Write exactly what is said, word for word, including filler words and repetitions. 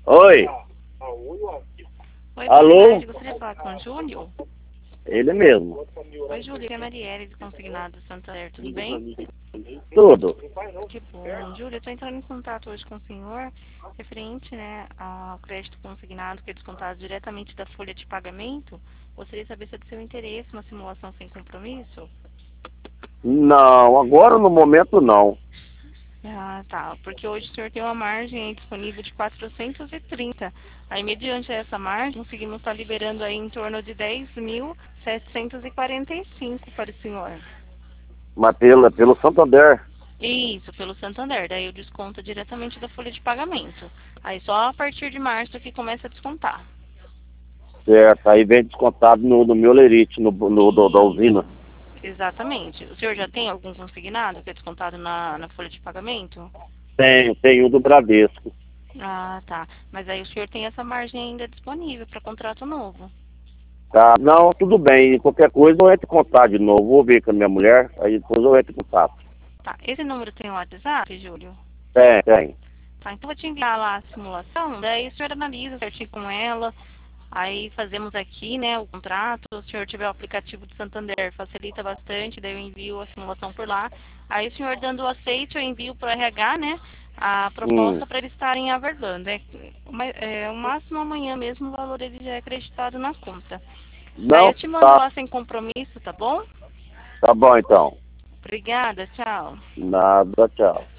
Oi. Oi, Alô? boa tarde. Gostaria de falar com o Júlio. Ele mesmo. Oi, Júlio. Aqui é a Marielle, de Consignado Santander. Tudo bem? Tudo. Que bom. Júlio, eu estou entrando em contato hoje com o senhor referente, né, ao crédito consignado que é descontado diretamente da folha de pagamento. Gostaria de saber se é do seu interesse uma simulação sem compromisso. Não, agora no momento não. Ah, tá. Porque hoje o senhor tem uma margem aí disponível de quatrocentos e trinta. Aí, mediante essa margem, conseguimos estar liberando aí em torno de dez mil setecentos e quarenta e cinco para o senhor. Mas pelo, pelo Santander. Isso, pelo Santander. Daí eu desconto diretamente da folha de pagamento. Aí só a partir de março que começa a descontar. Certo. Aí vem descontado no, no meu lerite, no, no do, da usina. Isso, exatamente. O senhor já tem algum consignado que é descontado na, na folha de pagamento? Tenho, tenho do Bradesco. Ah, tá. Mas aí o senhor tem essa margem ainda disponível para contrato novo. Tá? Não, tudo bem. Qualquer coisa eu entro em contato de novo. Vou ver com a minha mulher, aí depois eu entro em contato. Tá. Esse número tem o WhatsApp, Júlio? Tem, tem. Tá, então eu vou te enviar lá a simulação, daí o senhor analisa certinho com ela, aí fazemos aqui, né, o contrato, se o senhor tiver o aplicativo do Santander, facilita bastante, daí eu envio a simulação por lá. Aí o senhor dando o aceite, eu envio para o R H, né, a Hum. proposta para eles estarem aguardando. É, é, o máximo amanhã mesmo o valor ele já é acreditado na conta. Daí Não, eu te mando tá. lá sem compromisso, tá bom? Tá bom então. Obrigada, tchau. Nada, tchau.